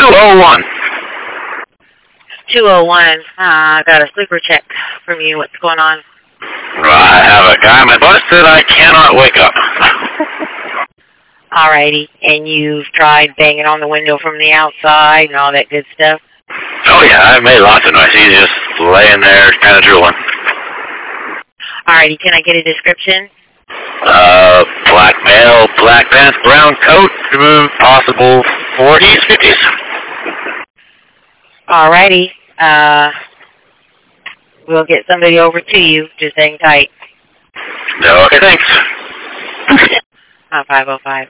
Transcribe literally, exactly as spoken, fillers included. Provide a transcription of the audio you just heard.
oh one. two oh one. Uh, I got a sleeper check from you. What's going on? I have a guy on my bus that I cannot wake up. Alrighty. And you've tried banging on the window from the outside and all that good stuff? Oh, yeah, I've made lots of noise. He's just laying there kind of drooling. Alrighty. Can I get a description? Uh, black male, black pants, brown coat, possible forties, fifties. Alrighty. Uh, we'll get somebody over to you. Just hang tight. Okay, thanks. Uh, five oh five.